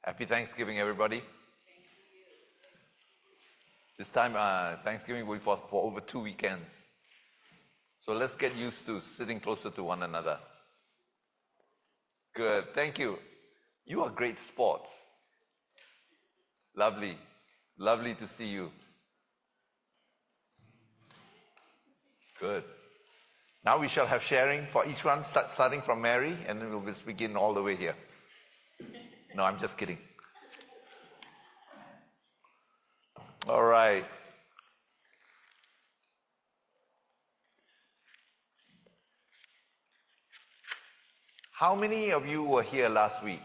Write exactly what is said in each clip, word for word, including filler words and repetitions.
Happy Thanksgiving, everybody. This time, uh, Thanksgiving will be for, for over two weekends. So let's get used to sitting closer to one another. Good. Thank you. You are great sports. Lovely. Lovely to see you. Good. Now we shall have sharing for each one, start, starting from Mary, and then we'll just begin all the way here. No, I'm just kidding. All right. How many of you were here last week?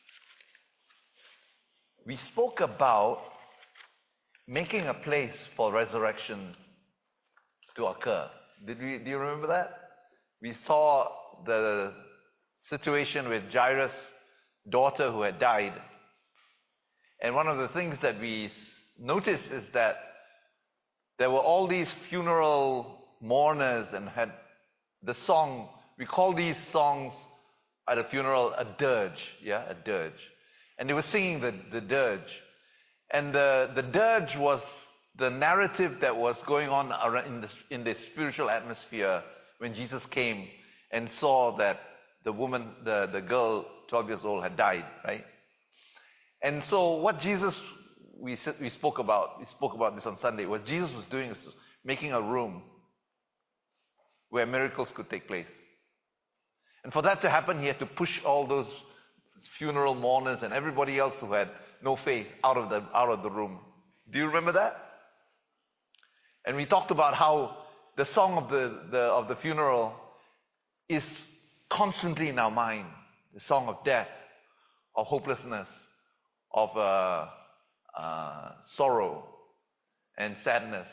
We spoke about making a place for resurrection to occur. Did we, do you remember that? We saw the situation with Jairus' daughter who had died. And one of the things that we noticed is that there were all these funeral mourners and had the song, we call these songs at a funeral a dirge, yeah, a dirge. And they were singing the, the dirge. And the, the dirge was the narrative that was going on around in the, in the spiritual atmosphere when Jesus came and saw that the woman, the, the girl, twelve years old, had died, right? And so what Jesus, we, we spoke about, we spoke about this on Sunday, what Jesus was doing is making a room where miracles could take place. And for that to happen, he had to push all those funeral mourners and everybody else who had no faith out of the, out of the room. Do you remember that? And we talked about how the song of the, the, of the funeral is constantly in our mind. The song of death, of hopelessness, of uh, uh, sorrow and sadness,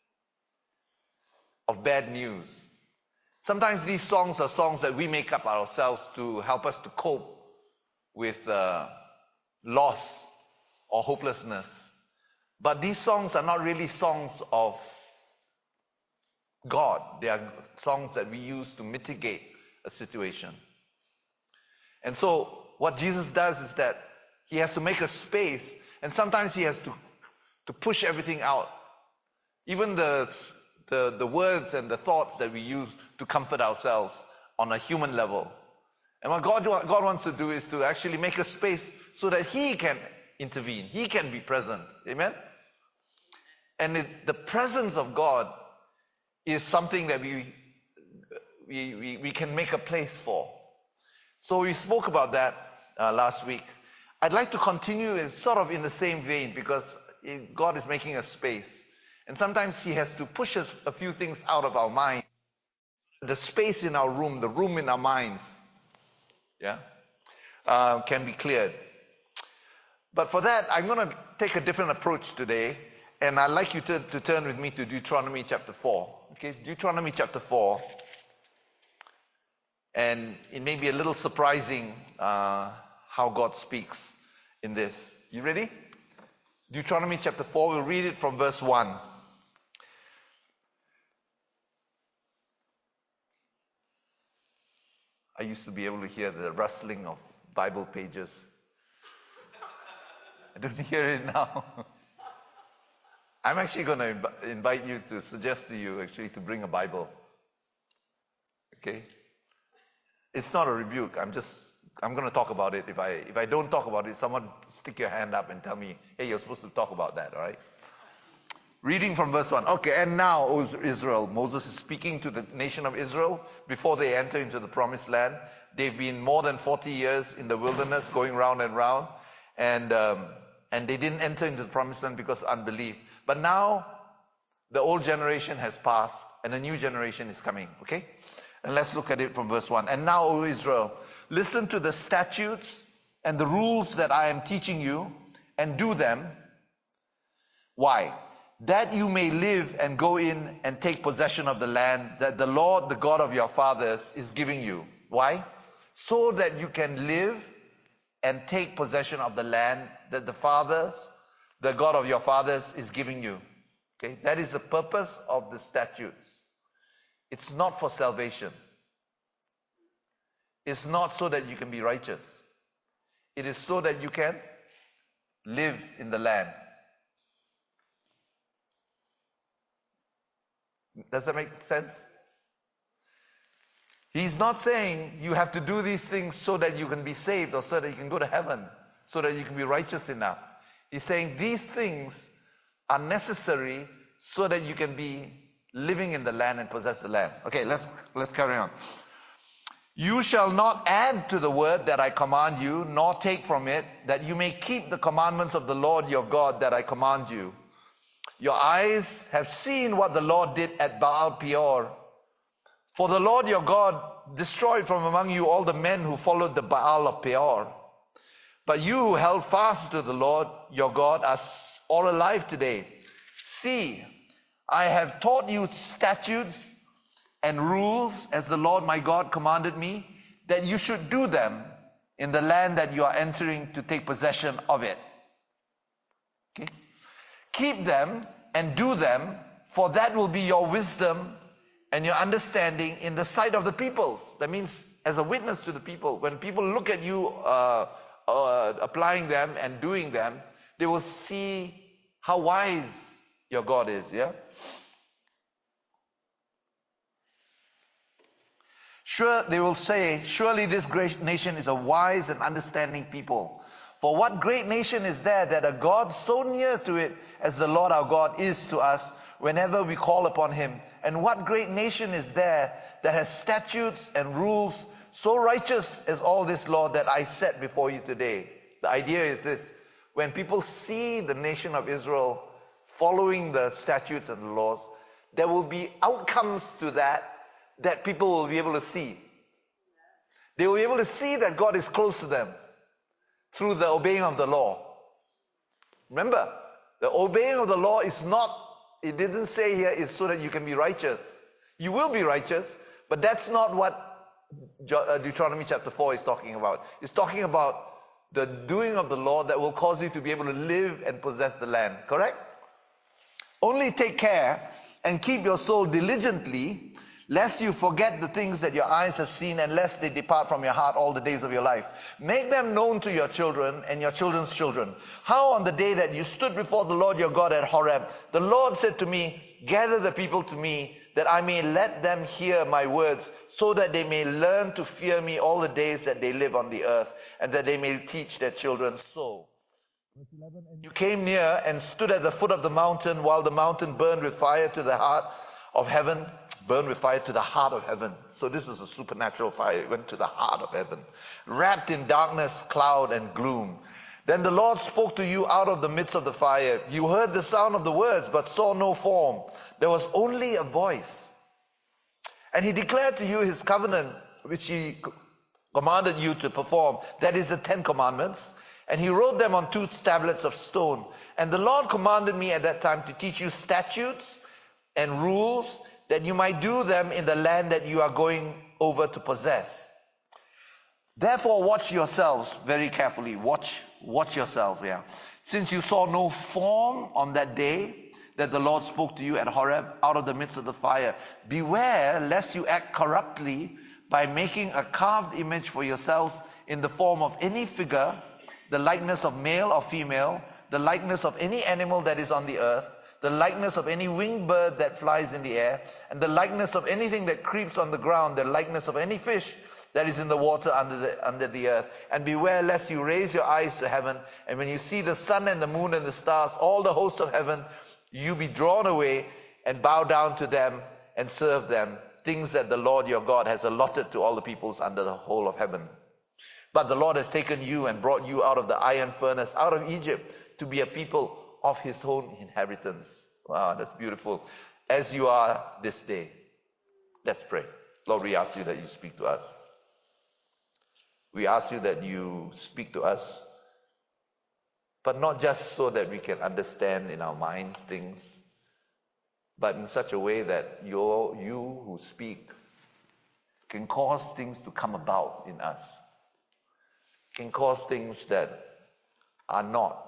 of bad news. Sometimes these songs are songs that we make up ourselves to help us to cope with uh, loss or hopelessness. But these songs are not really songs of God. They are songs that we use to mitigate a situation. And so what Jesus does is that he has to make a space, and sometimes he has to, to push everything out. Even the, the, the words and the thoughts that we use to comfort ourselves on a human level. And what God, God wants to do is to actually make a space so that he can intervene. He can be present. Amen? And it, the presence of God is something that we, we, we, we can make a place for. So we spoke about that uh, last week. I'd like to continue in, sort of in the same vein, because it, God is making a space. And sometimes he has to push us a few things out of our mind. The space in our room, the room in our minds, yeah, uh, can be cleared. But for that, I'm going to take a different approach today. And I'd like you to, to turn with me to Deuteronomy chapter four. Okay, Deuteronomy chapter four. And it may be a little surprising uh, how God speaks in this. You ready? Deuteronomy chapter four, we'll read it from verse one. I used to be able to hear the rustling of Bible pages. I don't hear it now. I'm actually going to inv- invite you to suggest to you actually to bring a Bible. Okay? It's not a rebuke. I'm just, I'm going to talk about it. If I, if I don't talk about it, someone stick your hand up and tell me, hey, you're supposed to talk about that, all right? Reading from verse one. Okay, and now, O Israel, Moses is speaking to the nation of Israel before they enter into the promised land. They've been more than forty years in the wilderness, going round and round, and um, and they didn't enter into the promised land because of unbelief. But now, the old generation has passed, and a new generation is coming, okay? And let's look at it from verse one. And now, O Israel, listen to the statutes and the rules that I am teaching you, and do them. Why? That you may live and go in and take possession of the land that the Lord, the God of your fathers, is giving you. Why? So that you can live and take possession of the land that the fathers, the God of your fathers, is giving you. Okay? That is the purpose of the statutes. It's not for salvation. It's not so that you can be righteous. It is so that you can live in the land. Does that make sense? He's not saying you have to do these things so that you can be saved or so that you can go to heaven, so that you can be righteous enough. He's saying these things are necessary so that you can be living in the land and possess the land. Okay, let's let's carry on. You shall not add to the word that I command you, nor take from it, that you may keep the commandments of the Lord your God that I command you. Your eyes have seen what the Lord did at Baal Peor. For the Lord your God destroyed from among you all the men who followed the Baal of Peor. But you who held fast to the Lord your God are all alive today. See, I have taught you statutes and rules as the Lord my God commanded me, that you should do them in the land that you are entering to take possession of it. Okay? Keep them and do them, for that will be your wisdom and your understanding in the sight of the peoples. That means as a witness to the people. When people look at you uh, uh, applying them and doing them, they will see how wise your God is. Yeah. Sure, they will say, surely this great nation is a wise and understanding people. For what great nation is there that a God so near to it as the Lord our God is to us whenever we call upon him? And what great nation is there that has statutes and rules so righteous as all this law that I set before you today? The idea is this: when people see the nation of Israel following the statutes and the laws, there will be outcomes to that that people will be able to see. They will be able to see that God is close to them through the obeying of the law. Remember, the obeying of the law is not, it didn't say here, is so that you can be righteous. You will be righteous, but that's not what Deuteronomy chapter four is talking about. It's talking about the doing of the law that will cause you to be able to live and possess the land. Correct? Only take care and keep your soul diligently, lest you forget the things that your eyes have seen, and lest they depart from your heart all the days of your life. Make them known to your children and your children's children. How on the day that you stood before the Lord your God at Horeb, the Lord said to me, gather the people to me, that I may let them hear my words, so that they may learn to fear me all the days that they live on the earth, and that they may teach their children so. You came near and stood at the foot of the mountain, while the mountain burned with fire to the heart of heaven. Burned with fire to the heart of heaven. So this is a supernatural fire. It went to the heart of heaven. Wrapped in darkness, cloud, and gloom. Then the Lord spoke to you out of the midst of the fire. You heard the sound of the words, but saw no form. There was only a voice. And he declared to you his covenant, which he commanded you to perform. That is the Ten Commandments. And he wrote them on two tablets of stone. And the Lord commanded me at that time to teach you statutes and rules, that you might do them in the land that you are going over to possess. Therefore watch yourselves very carefully. Watch, watch yourselves, yeah. Since you saw no form on that day that the Lord spoke to you at Horeb out of the midst of the fire, beware lest you act corruptly by making a carved image for yourselves in the form of any figure, the likeness of male or female, the likeness of any animal that is on the earth, the likeness of any winged bird that flies in the air, and the likeness of anything that creeps on the ground, the likeness of any fish that is in the water under the, under the earth. And beware lest you raise your eyes to heaven, and when you see the sun and the moon and the stars, all the hosts of heaven, you be drawn away and bow down to them and serve them, things that the Lord your God has allotted to all the peoples under the whole of heaven. But the Lord has taken you and brought you out of the iron furnace, out of Egypt, to be a people of his own inheritance. Wow, that's beautiful. As you are this day. Let's pray. Lord, we ask you that you speak to us. We ask you that you speak to us, but not just so that we can understand in our minds things, but in such a way that you you who speak can cause things to come about in us, can cause things that are not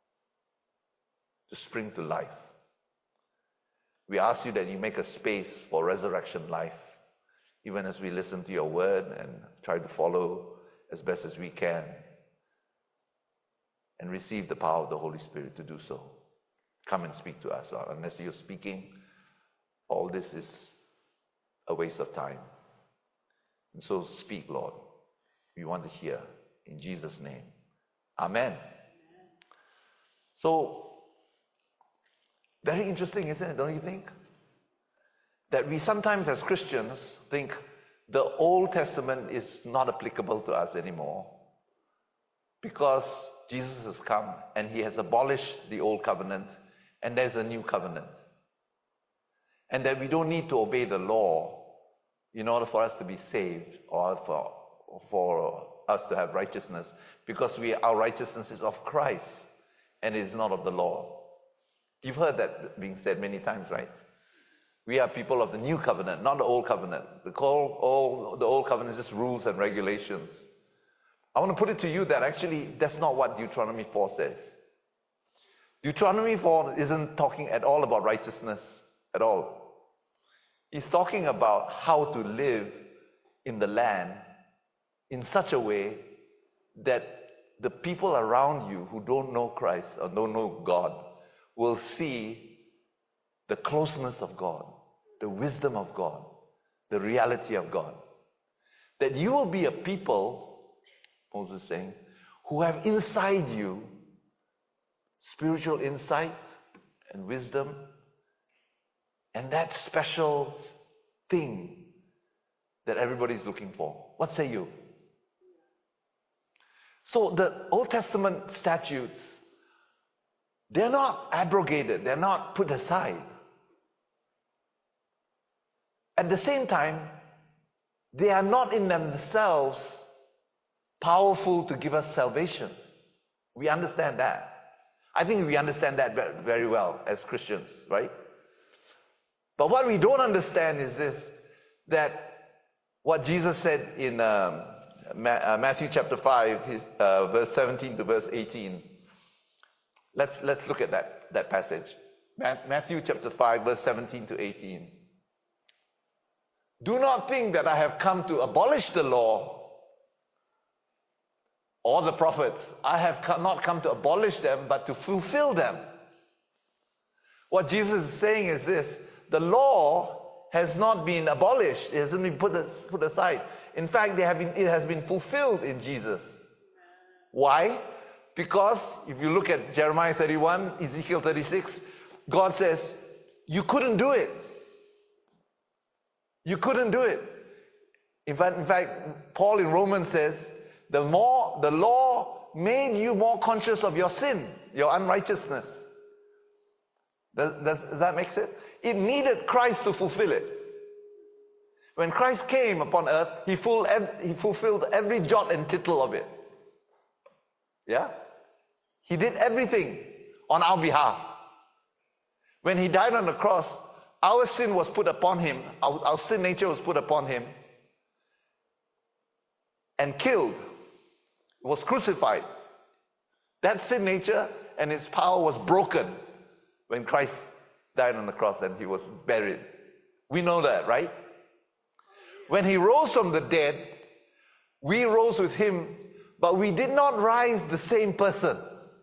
to spring to life. We ask you that you make a space for resurrection life, even as we listen to your word and try to follow as best as we can. and receive the power of the Holy Spirit to do so. Come and speak to us, Lord. Unless you're speaking, all this is a waste of time. And so speak, Lord. We want to hear. In Jesus' name. Amen. So, very interesting, isn't it? Don't you think? That we sometimes as Christians think the Old Testament is not applicable to us anymore because Jesus has come and he has abolished the Old Covenant and there's a new covenant. And that we don't need to obey the law in order for us to be saved or for, for us to have righteousness, because we, our righteousness is of Christ and it is not of the law. You've heard that being said many times, right? We are people of the new covenant, not the old covenant. The old, old, the old covenant is just rules and regulations. I want to put it to you that actually that's not what Deuteronomy four says. Deuteronomy four isn't talking at all about righteousness at all. He's talking about how to live in the land in such a way that the people around you who don't know Christ or don't know God will see the closeness of God, the wisdom of God, the reality of God. That you will be a people, Moses is saying, who have inside you spiritual insight and wisdom, and that special thing that everybody's looking for. What say you? So the Old Testament statutes, they're not abrogated, they're not put aside. At the same time, they are not in themselves powerful to give us salvation. We understand that. I think we understand that very well as Christians, right? But what we don't understand is this, that what Jesus said in um, Matthew chapter five, his, uh, verse seventeen to verse eighteen. Let's, let's look at that, that passage. Matthew chapter five, verse seventeen to eighteen. Do not think that I have come to abolish the law or the prophets. I have come, not come to abolish them, but to fulfill them. What Jesus is saying is this: the law has not been abolished. It hasn't been put, put aside. In fact, they have been, it has been fulfilled in Jesus. Why? Because if you look at Jeremiah thirty-one, Ezekiel thirty-six, God says, you couldn't do it. You couldn't do it. In fact, in fact, Paul in Romans says, the more the law made you more conscious of your sin, your unrighteousness. Does, does, does that make sense? It needed Christ to fulfill it. When Christ came upon earth, he, full, he fulfilled every jot and tittle of it. Yeah? He did everything on our behalf. When he died on the cross, our sin was put upon him. Our, our sin nature was put upon him and killed. Was crucified. That sin nature and its power was broken when Christ died on the cross and he was buried. We know that, right? When he rose from the dead, we rose with him, but we did not rise the same person.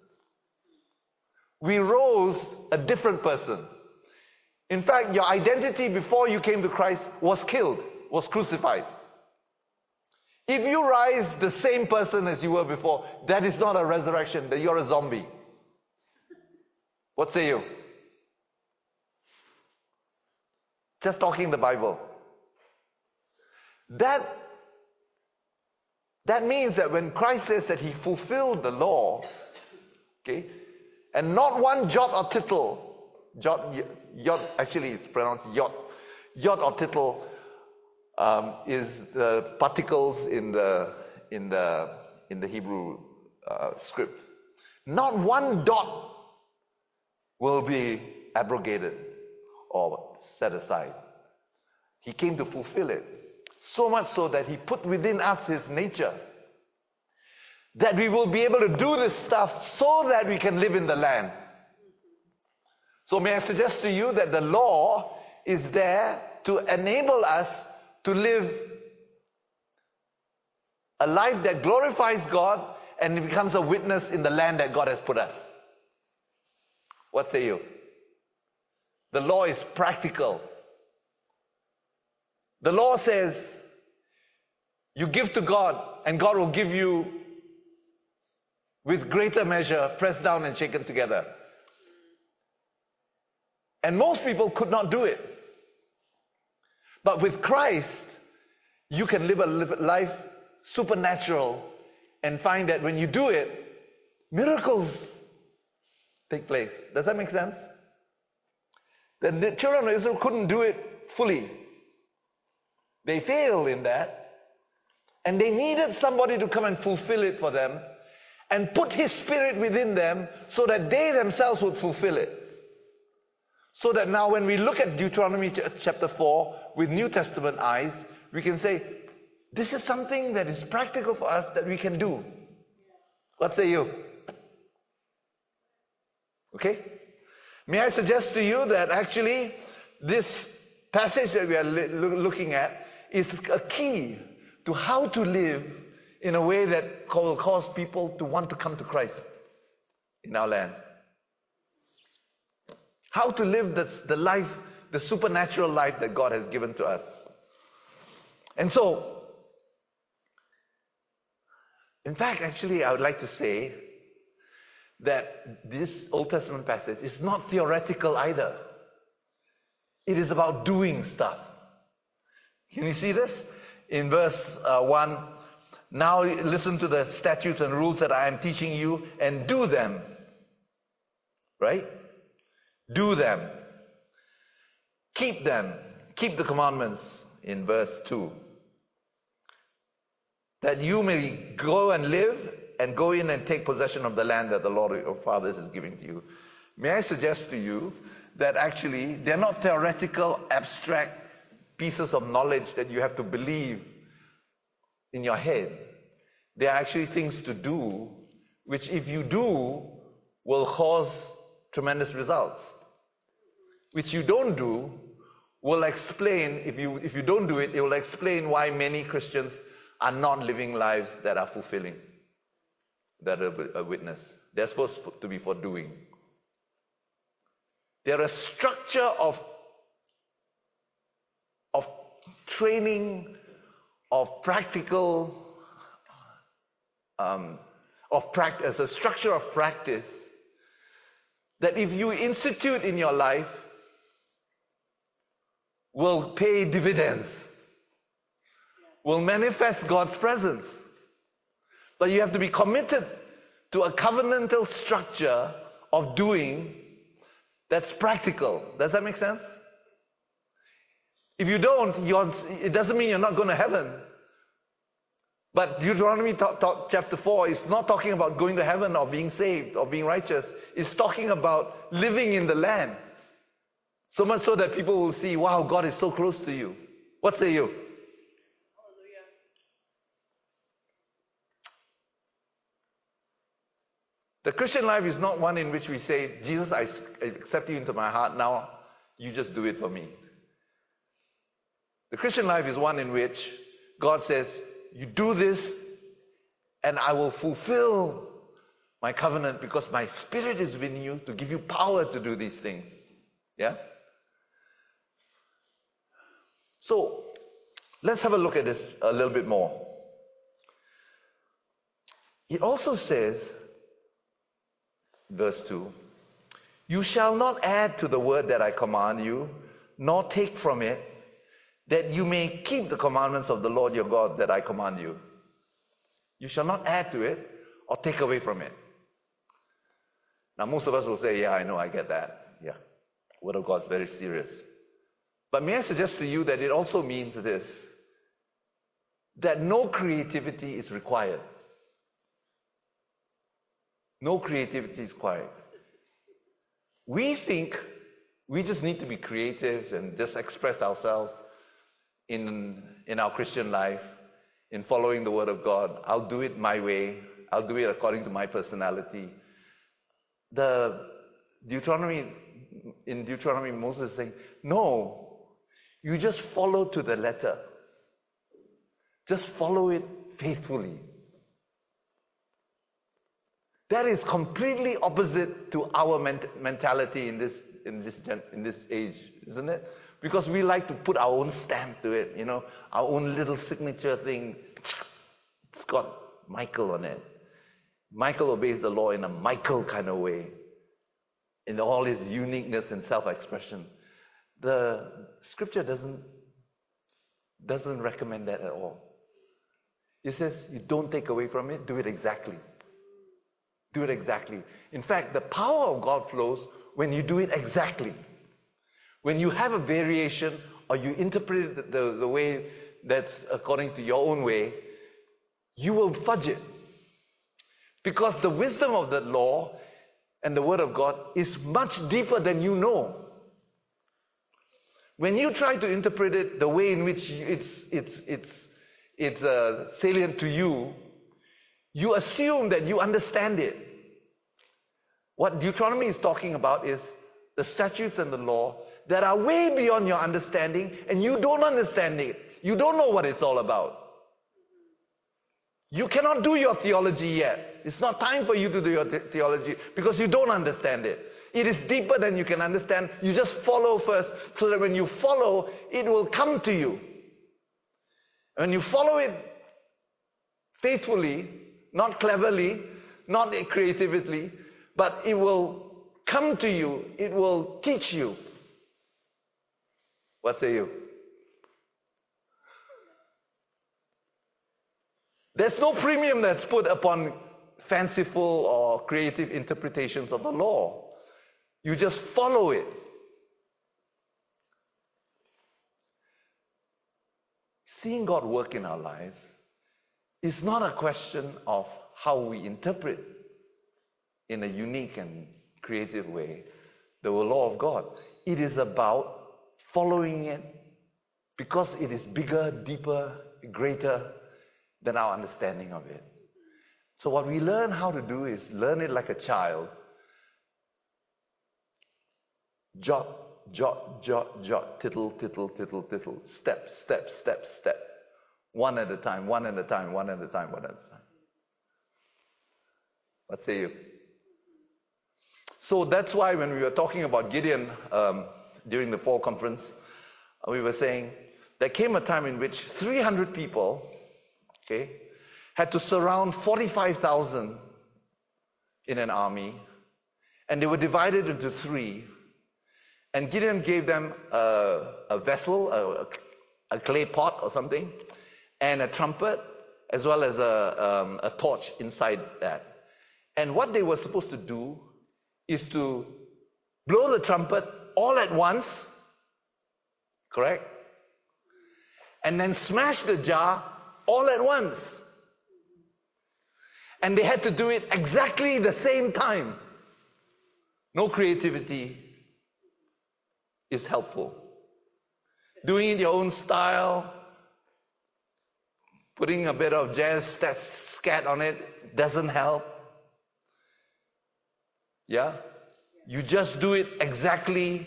We rose a different person. In fact, your identity before you came to Christ was killed, was crucified. If you rise the same person as you were before, that is not a resurrection, that you're a zombie. What say you? Just talking the Bible. That, that means that when Christ says that he fulfilled the law, okay, and not one jot or tittle, jot, yot, actually it's pronounced yot, yot or tittle um, is the particles in the in the in the Hebrew uh, script. Not one dot will be abrogated or set aside. He came to fulfill it. So much so that he put within us his nature. That we will be able to do this stuff so that we can live in the land. So may I suggest to you that the law is there to enable us to live a life that glorifies God and it becomes a witness in the land that God has put us. What say you? The law is practical. The law says you give to God and God will give you with greater measure, pressed down and shaken together. And most people could not do it. But with Christ, you can live a life supernatural and find that when you do it, miracles take place. Does that make sense? The children of Israel couldn't do it fully. They failed in that. And they needed somebody to come and fulfill it for them and put His Spirit within them so that they themselves would fulfill it. So that now when we look at Deuteronomy chapter four with New Testament eyes, we can say, this is something that is practical for us that we can do. What say you? Okay? May I suggest to you that actually this passage that we are looking at is a key to how to live in a way that will cause people to want to come to Christ in our land. How to live the, the life, the supernatural life that God has given to us. And so, in fact, actually, I would like to say that this Old Testament passage is not theoretical either. It is about doing stuff. Can you see this? In verse uh, one, now listen to the statutes and rules that I am teaching you and do them. Right? Do them. Keep them. Keep the commandments in verse two. That you may go and live and go in and take possession of the land that the Lord your fathers is giving to you. May I suggest to you that actually they're not theoretical, abstract pieces of knowledge that you have to believe in your head. They are actually things to do, which if you do, will cause tremendous results. Which you don't do, will explain, if you, if you don't do it, it will explain why many Christians are not living lives that are fulfilling, that are a witness. They're supposed to be for doing. They're a structure of, of training, of practical, um, of practice, a structure of practice that if you institute in your life, will pay dividends, will manifest God's presence. But you have to be committed to a covenantal structure of doing that's practical. Does that make sense? If you don't, you're, it doesn't mean you're not going to heaven. But Deuteronomy talk, talk, chapter four is not talking about going to heaven or being saved or being righteous. It's talking about living in the land. So much so that people will see, wow, God is so close to you. What say you? Hallelujah. The Christian life is not one in which we say, Jesus, I accept you into my heart, now you just do it for me. The Christian life is one in which God says, you do this and I will fulfill my covenant because my Spirit is within you to give you power to do these things. Yeah? So, let's have a look at this a little bit more. It also says, verse two, you shall not add to the word that I command you, nor take from it, that you may keep the commandments of the Lord your God that I command you. You shall not add to it or take away from it. Now, most of us will say, yeah, I know, I get that. Yeah, Word of God is very serious. But may I suggest to you that it also means this, that no creativity is required. No creativity is required. We think we just need to be creative and just express ourselves in, in our Christian life, in following the Word of God. I'll do it my way. I'll do it according to my personality. The Deuteronomy, in Deuteronomy, Moses is saying, no, you just follow to the letter. Just follow it faithfully. That is completely opposite to our ment- mentality in this in this gen- in this age, isn't it? Because we like to put our own stamp to it, you know, our own little signature thing. It's got Michael on it. Michael obeys the law in a Michael kind of way, in all his uniqueness and self-expression. The scripture doesn't doesn't recommend that at all. It says you don't take away from it, do it exactly. Do it exactly. In fact, the power of God flows when you do it exactly. When you have a variation or you interpret it the, the way that's according to your own way, you will fudge it. Because the wisdom of the law and the Word of God is much deeper than you know. When you try to interpret it the way in which it's, it's, it's, it's uh, salient to you, you assume that you understand it. What Deuteronomy is talking about is the statutes and the law that are way beyond your understanding, and you don't understand it. You don't know what it's all about. You cannot do your theology yet. It's not time for you to do your th- theology because you don't understand it. It is deeper than you can understand. You just follow first, so that when you follow, it will come to you. When you follow it faithfully, not cleverly, not creatively, but it will come to you. It will teach you. What say you? There's no premium that's put upon fanciful or creative interpretations of the law. You just follow it. Seeing God work in our lives is not a question of how we interpret in a unique and creative way the law of God. It is about following it because it is bigger, deeper, greater than our understanding of it. So what we learn how to do is learn it like a child. Jot, jot, jot, jot, tittle, tittle, tittle, tittle, step, step, step, step. One at a time, one at a time, one at a time, one at a time. What say you? So that's why when we were talking about Gideon um, during the fall conference, we were saying there came a time in which three hundred people, okay, had to surround forty-five thousand in an army, and they were divided into three. And Gideon gave them a, a vessel, a, a clay pot or something, and a trumpet, as well as a, um, a torch inside that. And what they were supposed to do is to blow the trumpet all at once, correct? And then smash the jar all at once. And they had to do it exactly the same time. No creativity is helpful. Doing it your own style, putting a bit of jazz scat on it doesn't help. Yeah? You just do it exactly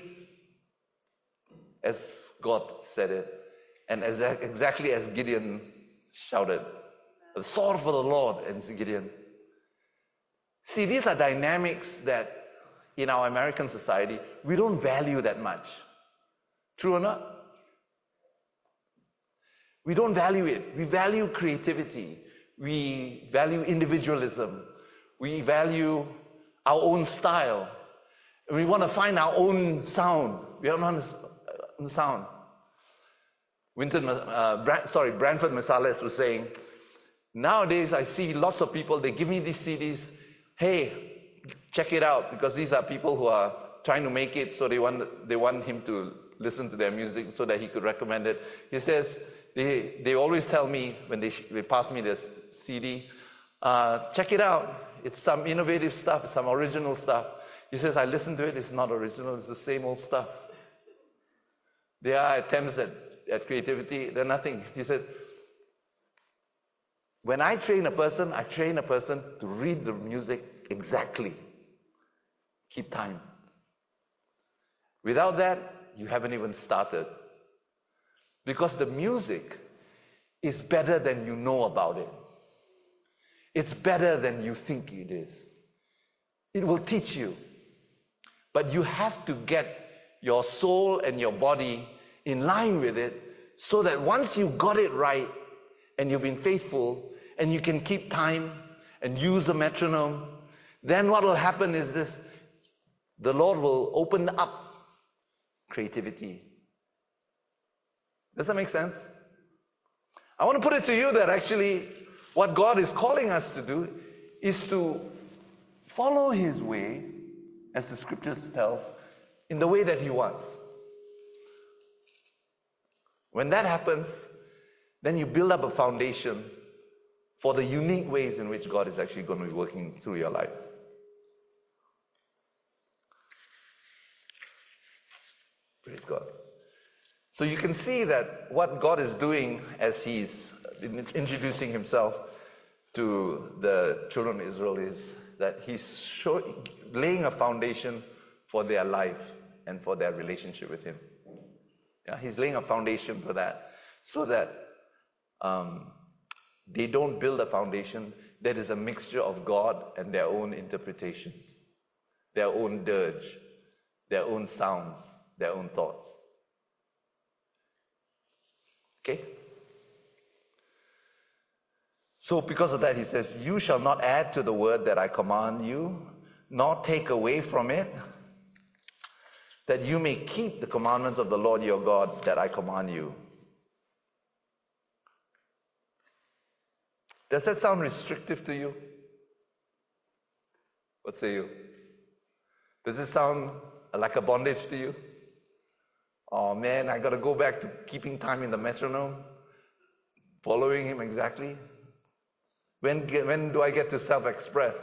as God said it, and as exactly as Gideon shouted. The sword for the Lord, and Gideon. See, these are dynamics that in our American society, we don't value that much. True or not? We don't value it. We value creativity. We value individualism. We value our own style. We want to find our own sound. We don't want to sound. Winton, uh, Brad, sorry, Branford Marsalis was saying, nowadays I see lots of people, they give me these C Ds. Hey, check it out, because these are people who are trying to make it, so they want they want him to listen to their music so that he could recommend it. He says, they they always tell me when they, they pass me this C D, uh, check it out. It's some innovative stuff, some original stuff. He says, I listen to it, it's not original, it's the same old stuff. There are attempts at, at creativity, they're nothing. He says, when I train a person, I train a person to read the music exactly. Keep time. Without that, you haven't even started. Because the music is better than you know about it. It's better than you think it is. It will teach you. But you have to get your soul and your body in line with it, so that once you got it right and you've been faithful and you can keep time and use a metronome, then what will happen is this: the Lord will open up creativity. Does that make sense? I want to put it to you that actually what God is calling us to do is to follow His way, as the scriptures tells, in the way that He wants. When that happens, then you build up a foundation for the unique ways in which God is actually going to be working through your life. Praise God. So you can see that what God is doing as He's introducing Himself to the children of Israel is that He's showing, laying a foundation for their life and for their relationship with Him. Yeah, He's laying a foundation for that, so that um, they don't build a foundation that is a mixture of God and their own interpretations, their own dirge, their own sounds, their own thoughts. Okay? So because of that, He says, you shall not add to the word that I command you, nor take away from it, that you may keep the commandments of the Lord your God that I command you. Does that sound restrictive to you? What say you? Does it sound like a bondage to you? Oh man, I got to go back to keeping time in the metronome, following Him exactly. When, when do I get to self-express?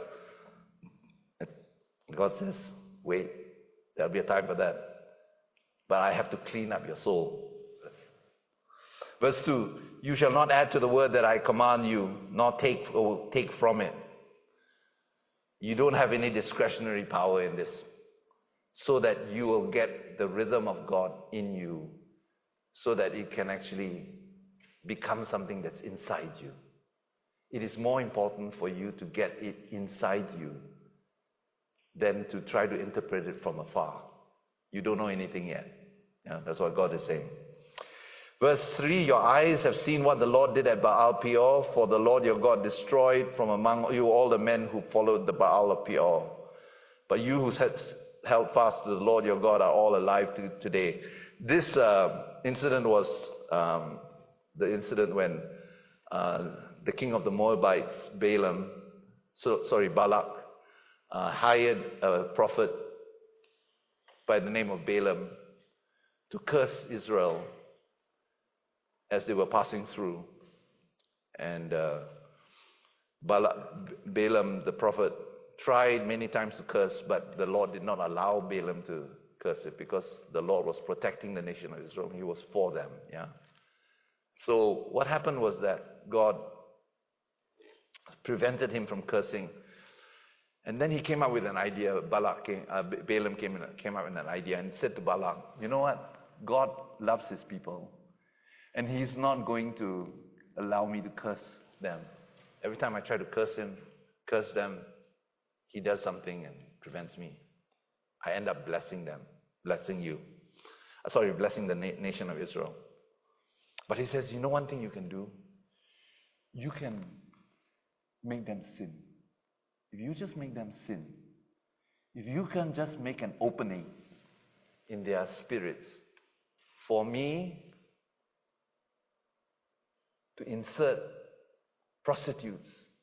God says, wait, there'll be a time for that. But I have to clean up your soul. Verse two, you shall not add to the word that I command you, nor take, or take from it. You don't have any discretionary power in this, so that you will get the rhythm of God in you, so that it can actually become something that's inside you. It is more important for you to get it inside you than to try to interpret it from afar. You don't know anything yet. Yeah, that's what God is saying. Verse three, your eyes have seen what the Lord did at Baal Peor, for the Lord your God destroyed from among you all the men who followed the Baal of Peor. But you who held fast to the Lord your God are all alive to, today. This uh, incident was um, the incident when uh, the king of the Moabites, Balaam, so, sorry, Balak, uh, hired a prophet by the name of Balaam to curse Israel as they were passing through. And uh, Balak, Balaam, the prophet, tried many times to curse, but the Lord did not allow Balaam to curse it, because the Lord was protecting the nation of Israel. He was for them. Yeah. So what happened was that God prevented him from cursing. And then he came up with an idea. Balak came, uh, Balaam came, in, came up with an idea and said to Balak, you know what? God loves His people, and He's not going to allow me to curse them. Every time I try to curse him, curse them, He does something and prevents me. I end up blessing them, blessing you. Uh, sorry, blessing the na- nation of Israel. But He says, you know one thing you can do? You can make them sin. If you just make them sin, if you can just make an opening in their spirits for me to insert prostitutes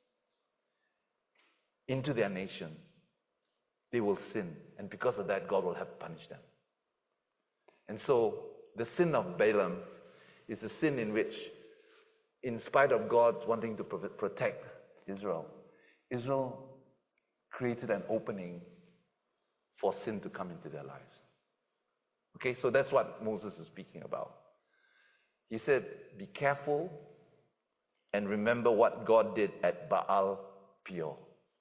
into their nation, they will sin. And because of that, God will have to punish them. And so, the sin of Balaam is the sin in which, in spite of God wanting to protect Israel, Israel created an opening for sin to come into their lives. Okay, so that's what Moses is speaking about. He said, be careful and remember what God did at Baal Peor.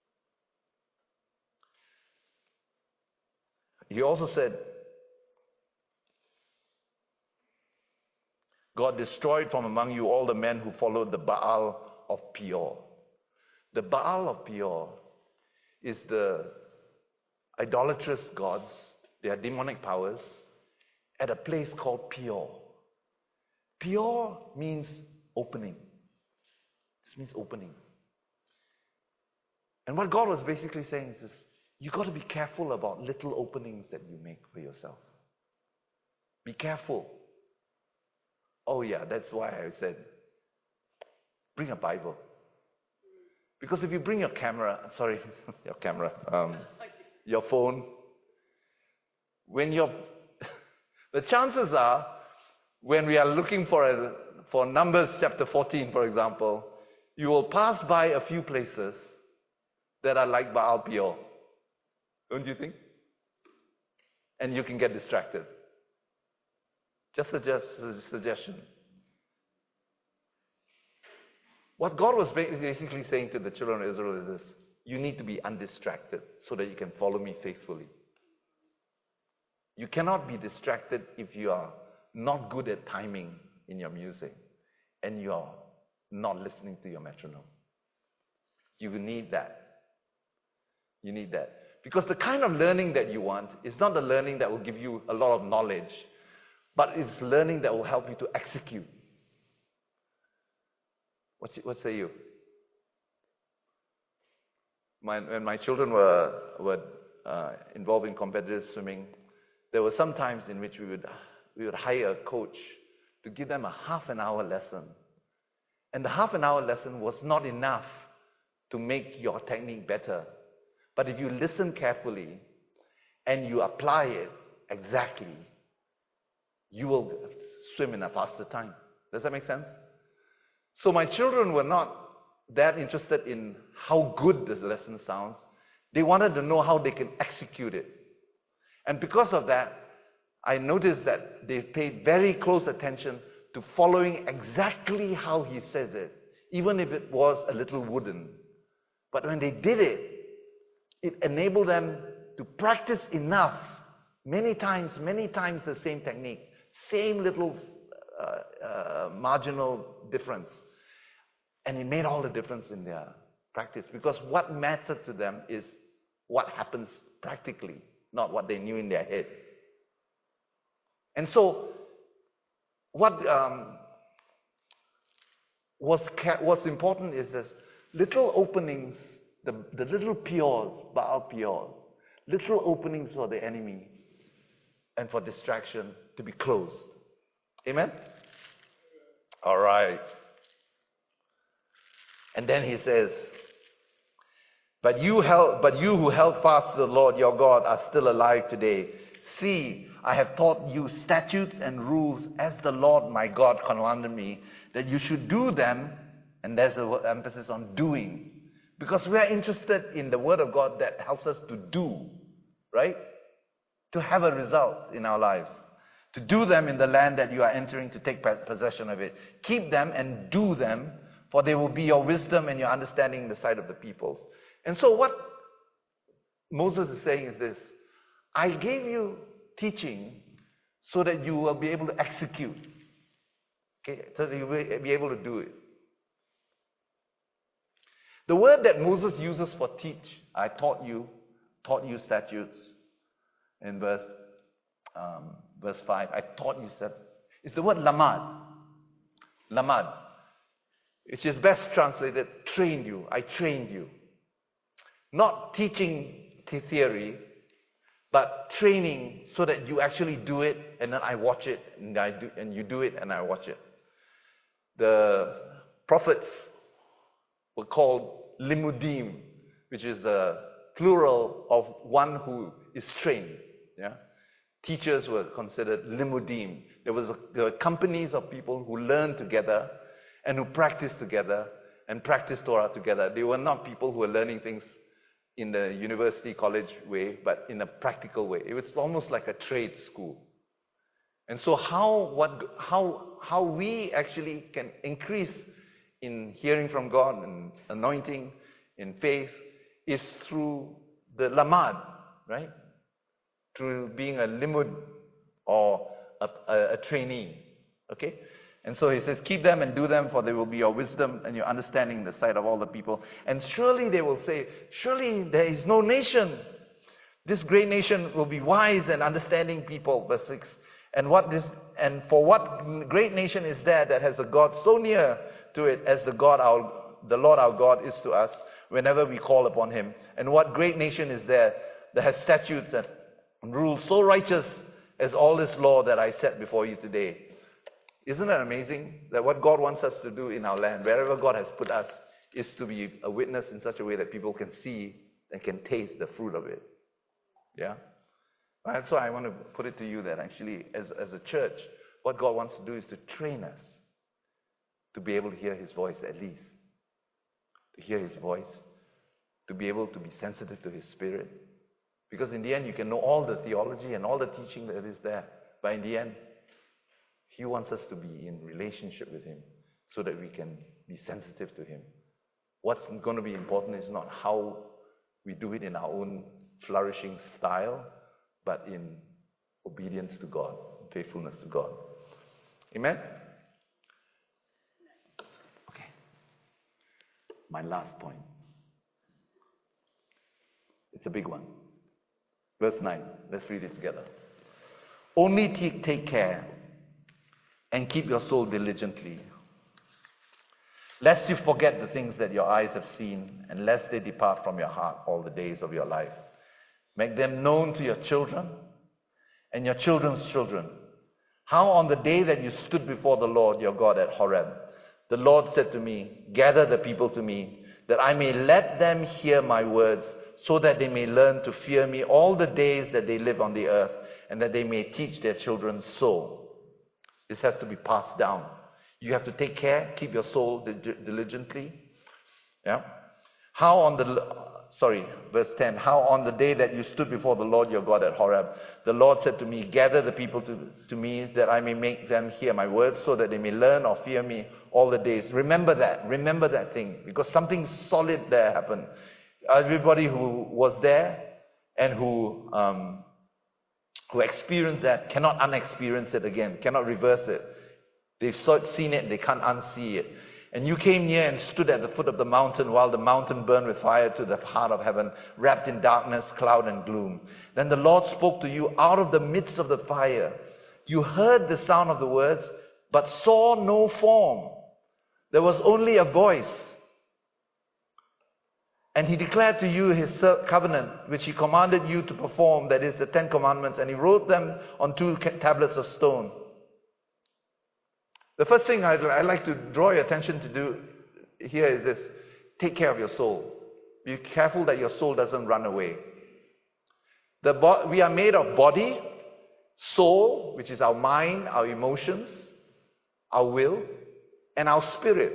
He also said, God destroyed from among you all the men who followed the Baal of Peor. The Baal of Peor is the idolatrous gods, their demonic powers, at a place called Peor. Peor means opening. This means opening. And what God was basically saying is this: you got to be careful about little openings that you make for yourself. Be careful. Oh yeah, that's why I said, bring a Bible. Because if you bring your camera, sorry, your camera, um, your phone, when you're, the chances are, when we are looking for a, for Numbers chapter fourteen, for example, you will pass by a few places that are like Baal Peor. Don't you think? And you can get distracted. Just a just a suggestion. What God was basically saying to the children of Israel is this: you need to be undistracted so that you can follow me faithfully. You cannot be distracted if you are not good at timing in your music and you are not listening to your metronome. You need that. You need that. Because the kind of learning that you want is not the learning that will give you a lot of knowledge, but it's learning that will help you to execute. What, what say you? My, when my children were, were uh, involved in competitive swimming, there were some times in which we would, we would hire a coach to give them a half an hour lesson. And the half an hour lesson was not enough to make your technique better. But if you listen carefully and you apply it exactly, you will swim in a faster time. Does that make sense? So my children were not that interested in how good this lesson sounds. They wanted to know how they can execute it. And because of that, I noticed that they paid very close attention to following exactly how he says it, even if it was a little wooden. But when they did it, it enabled them to practice enough, many times, many times the same technique, same little uh, uh, marginal difference. And it made all the difference in their practice, because what mattered to them is what happens practically, not what they knew in their head. And so, what um, was ca- what's important is this: little openings, the, the little Peors, Baal Peors, little openings for the enemy and for distraction to be closed. Amen? All right. And then he says, But you held, but you who held fast to the Lord your God are still alive today. See, I have taught you statutes and rules as the Lord my God commanded me, that you should do them, and there's an emphasis on doing. Because we are interested in the Word of God that helps us to do, right? To have a result in our lives. To do them in the land that you are entering, to take possession of it. Keep them and do them, for they will be your wisdom and your understanding in the sight of the peoples. And so what Moses is saying is this: I gave you teaching so that you will be able to execute. Okay, so that you will be able to do it. The word that Moses uses for teach, I taught you, taught you statutes, in verse um, verse five, I taught you statutes, is the word lamad. Lamad, which is best translated, trained you, I trained you. Not teaching theory, but training so that you actually do it, and then I watch it, and I do, and you do it, and I watch it. The prophets were called limudim, which is the plural of one who is trained. Yeah, teachers were considered limudim. There was a, there were companies of people who learned together and who practiced together and practiced Torah together. They were not people who were learning things in the university, college way, but in a practical way. It was almost like a trade school. And so how what how how we actually can increase in hearing from God and anointing in faith is through the lamad, right? Through being a limud or a, a, a trainee. Okay? And so he says, keep them and do them, for they will be your wisdom and your understanding in the sight of all the people. And surely they will say, surely there is no nation This great nation will be wise and understanding people, verse six. And what this and for what great nation is there that has a God so near to it as the God our the Lord our God is to us whenever we call upon him? And what great nation is there that has statutes and rules so righteous as all this law that I set before you today? Isn't that amazing? That what God wants us to do in our land, wherever God has put us, is to be a witness in such a way that people can see and can taste the fruit of it. Yeah? That's why I want to put it to you that actually, as, as a church, what God wants to do is to train us to be able to hear his voice at least. To hear his voice. To be able to be sensitive to his spirit. Because in the end, you can know all the theology and all the teaching that is there. But in the end, he wants us to be in relationship with him so that we can be sensitive to him. What's going to be important is not how we do it in our own flourishing style, but in obedience to God, faithfulness to God. Amen? Okay. My last point. It's a big one. Verse nine. Let's read it together. Only take, take care and keep your soul diligently, lest you forget the things that your eyes have seen, and lest they depart from your heart all the days of your life. Make them known to your children and your children's children. How on the day that you stood before the Lord your God at Horeb, the Lord said to me, gather the people to me, that I may let them hear my words, so that they may learn to fear me all the days that they live on the earth, and that they may teach their children so. This has to be passed down. You have to take care, keep your soul diligently. Yeah. How on the, sorry, verse ten, how on the day that you stood before the Lord your God at Horeb, the Lord said to me, gather the people to, to me, that I may make them hear my words, so that they may learn or fear me all the days. Remember that, remember that thing, because something solid there happened. Everybody who was there and who um, who experienced that cannot unexperience it again, cannot reverse it. They've seen it, they can't unsee it. And you came near and stood at the foot of the mountain while the mountain burned with fire to the heart of heaven, wrapped in darkness, cloud, and gloom. Then the Lord spoke to you out of the midst of the fire. You heard the sound of the words, but saw no form. There was only a voice. And he declared to you his covenant, which he commanded you to perform, that is the Ten Commandments, and he wrote them on two tablets of stone. The first thing I'd, I'd like to draw your attention to do here is this. Take care of your soul. Be careful that your soul doesn't run away. The bo- we are made of body, soul, which is our mind, our emotions, our will, and our spirit.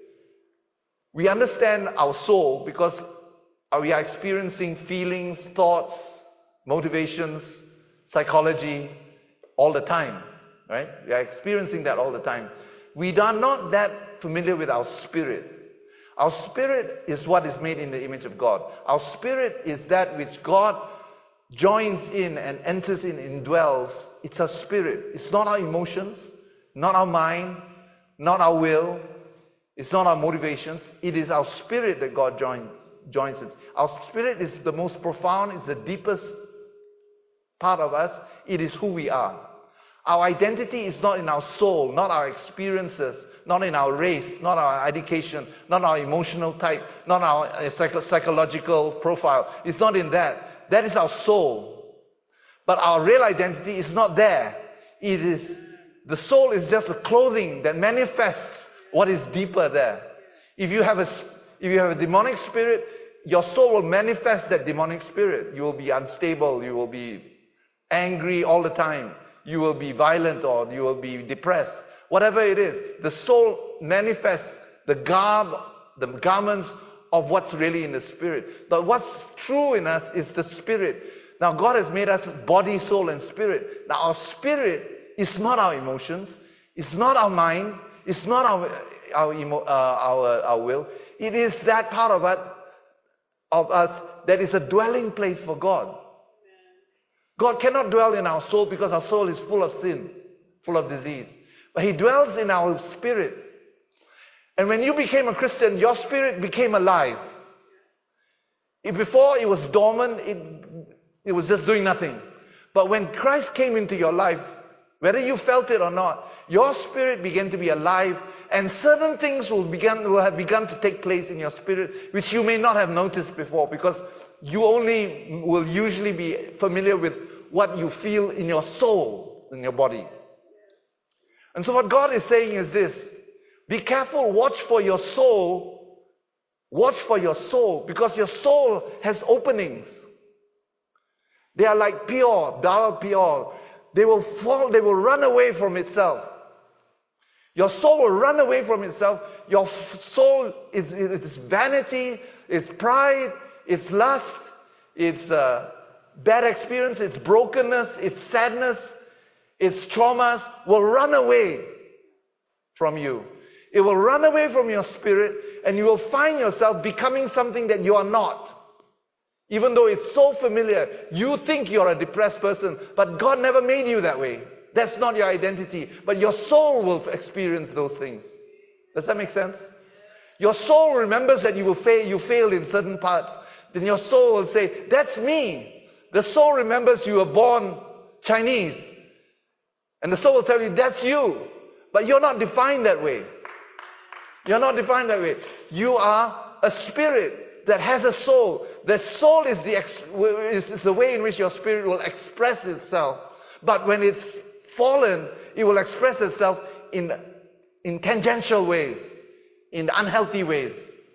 We understand our soul because we are experiencing feelings, thoughts, motivations, psychology all the time. Right? We are experiencing that all the time. We are not that familiar with our spirit. Our spirit is what is made in the image of God. Our spirit is that which God joins in and enters in, indwells. It's our spirit. It's not our emotions, not our mind, not our will. It's not our motivations. It is our spirit that God joins, joins it. Our spirit is the most profound, it's the deepest part of us. It is who we are. Our identity is not in our soul, not our experiences, not in our race, not our education, not our emotional type, not our uh, psych- psychological profile. It's not in that. That is our soul. But our real identity is not there. It is, the soul is just a clothing that manifests what is deeper there. If you have a, if you have a demonic spirit, your soul will manifest that demonic spirit. You will be unstable, you will be angry all the time. You will be violent or you will be depressed. Whatever it is, the soul manifests the garb, the garments of what's really in the spirit. But what's true in us is the spirit. Now God has made us body, soul, and spirit. Now our spirit is not our emotions. It's not our mind. It's not our our, emo, uh, our our will. It is that part of us, of us that is a dwelling place for God. God cannot dwell in our soul because our soul is full of sin, full of disease. But He dwells in our spirit. And when you became a Christian, your spirit became alive. If before it was dormant, it It was just doing nothing. But when Christ came into your life, whether you felt it or not, your spirit began to be alive, and certain things will begin will have begun to take place in your spirit which you may not have noticed before, because you only will usually be familiar with what you feel in your soul, in your body. And so what God is saying is this: be careful, watch for your soul, watch for your soul, because your soul has openings. They are like pure, dull pure. They will fall, they will run away from itself. Your soul will run away from itself. Your soul is, is vanity, it's pride, it's lust, it's uh, bad experience, it's brokenness, it's sadness, its traumas will run away from you. It will run away from your spirit, and you will find yourself becoming something that you are not. Even though it's so familiar, you think you're a depressed person, but God never made you that way. That's not your identity. But your soul will experience those things. Does that make sense? Your soul remembers that you will fail, you failed in certain parts. Then your soul will say, that's me. The soul remembers you were born Chinese. And the soul will tell you, that's you. But you're not defined that way. You're not defined that way. You are a spirit that has a soul. The soul is the, ex- is, is the way in which your spirit will express itself. But when it's fallen, it will express itself in, in tangential ways, in unhealthy ways,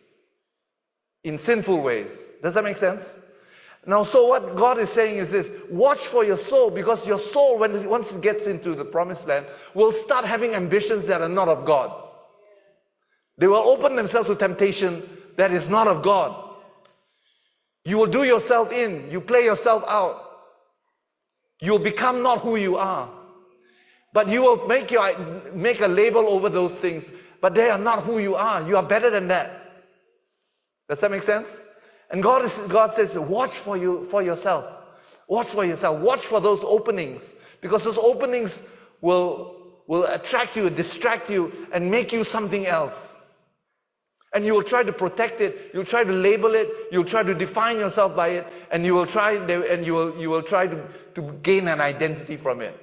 in sinful ways. Does that make sense? Now, so what God is saying is this: watch for your soul, because your soul, when it, once it gets into the promised land, will start having ambitions that are not of God. They will open themselves to temptation that is not of God. You will do yourself in. You play yourself out. You will become not who you are. But you will make, your, make a label over those things. But they are not who you are. You are better than that. Does that make sense? And God, is, God says, watch for, you, for yourself. Watch for yourself. Watch for those openings. Because those openings will, will attract you, distract you, and make you something else. And you will try to protect it, you'll try to label it, you'll try to define yourself by it, and you will try and you will you will try to, to gain an identity from it.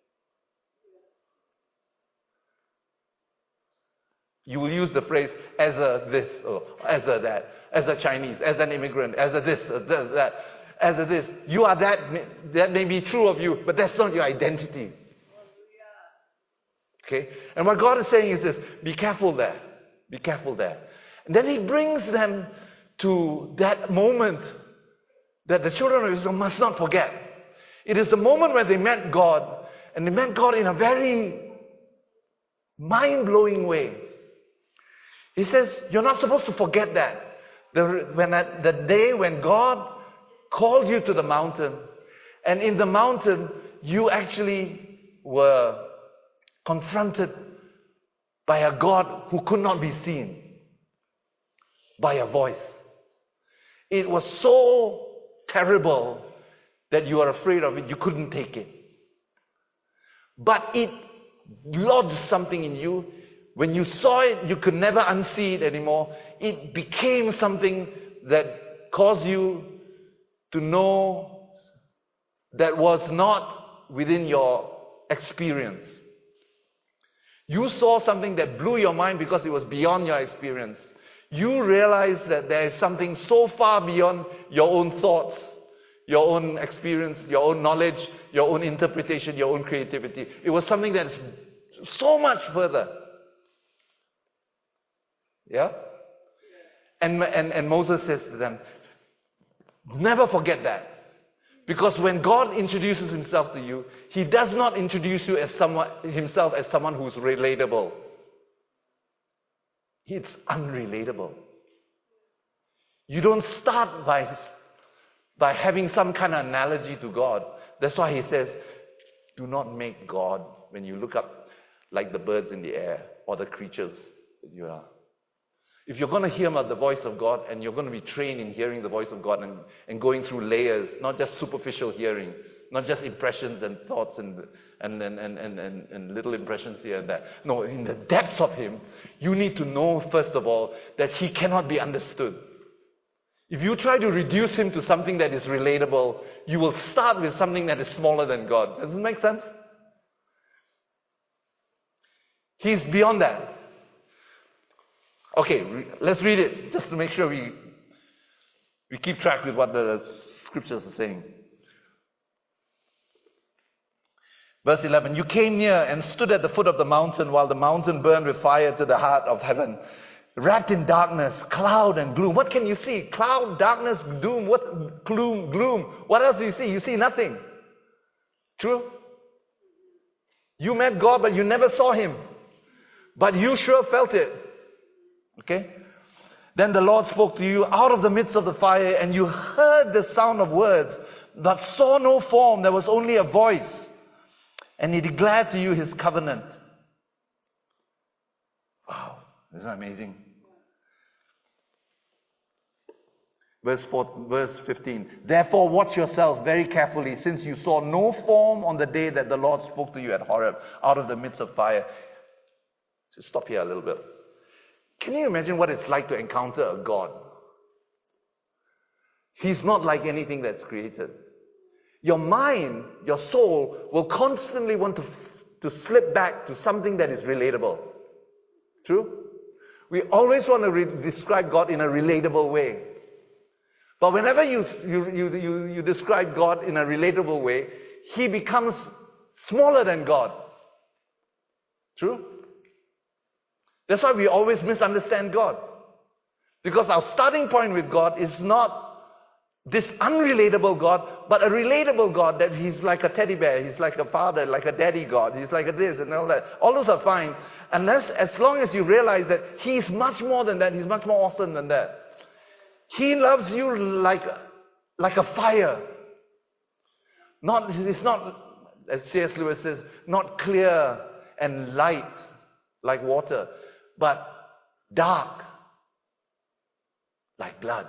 You will use the phrase as a this, or as a that, as a Chinese, as an immigrant, as a this, as a that, as a this. You are that, that may be true of you, but that's not your identity. Okay? And what God is saying is this: be careful there. Be careful there. And then He brings them to that moment that the children of Israel must not forget. It is the moment where they met God, and they met God in a very mind-blowing way. He says, you're not supposed to forget that. The, when that, the day when God called you to the mountain, and in the mountain you actually were confronted by a God who could not be seen, by a voice. It was so terrible that you were afraid of it, you couldn't take it. But it lodged something in you. When you saw it, you could never unsee it anymore. It became something that caused you to know that was not within your experience. You saw something that blew your mind because it was beyond your experience. You realized that there is something so far beyond your own thoughts, your own experience, your own knowledge, your own interpretation, your own creativity. It was something that is so much further. Yeah? And, and, and Moses says to them, never forget that. Because when God introduces Himself to you, He does not introduce you as someone, Himself as someone who's relatable. It's unrelatable. You don't start by, by having some kind of analogy to God. That's why He says, do not make God, when you look up, like the birds in the air or the creatures that you are. If you're going to hear the voice of God, and you're going to be trained in hearing the voice of God and, and going through layers, not just superficial hearing, not just impressions and thoughts and, and, and, and, and, and, and little impressions here and there. No, in the depths of Him, you need to know, first of all, that He cannot be understood. If you try to reduce him to something that is relatable, you will start with something that is smaller than God. Does it make sense? He's beyond that. Okay, re- let's read it just to make sure we we keep track with what the scriptures are saying. Verse eleven, you came near and stood at the foot of the mountain while the mountain burned with fire to the heart of heaven. Wrapped in darkness, cloud and gloom. What can you see? Cloud, darkness, doom, what? Gloom, gloom. What else do you see? You see nothing. True? You met God, but you never saw Him. But you sure felt it. Okay? Then the Lord spoke to you out of the midst of the fire, and you heard the sound of words, but saw no form. There was only a voice. And He declared to you His covenant. Wow, isn't that amazing? Verse four, verse fifteen. Therefore watch yourselves very carefully, since you saw no form on the day that the Lord spoke to you at Horeb, out of the midst of fire. So stop here a little bit. Can you imagine what it's like to encounter a God? He's not like anything that's created. Your mind, your soul, will constantly want to, to slip back to something that is relatable. True? We always want to re- describe God in a relatable way. But whenever you, you, you, you, you describe God in a relatable way, He becomes smaller than God. True? That's why we always misunderstand God. Because our starting point with God is not this unrelatable God, but a relatable God that He's like a teddy bear, He's like a father, like a daddy God, He's like a this and all that. All those are fine, unless, as long as you realize that He's much more than that, He's much more awesome than that. He loves you like, like a fire. Not, it's not, as C S Lewis says, not clear and light like water, but dark like blood.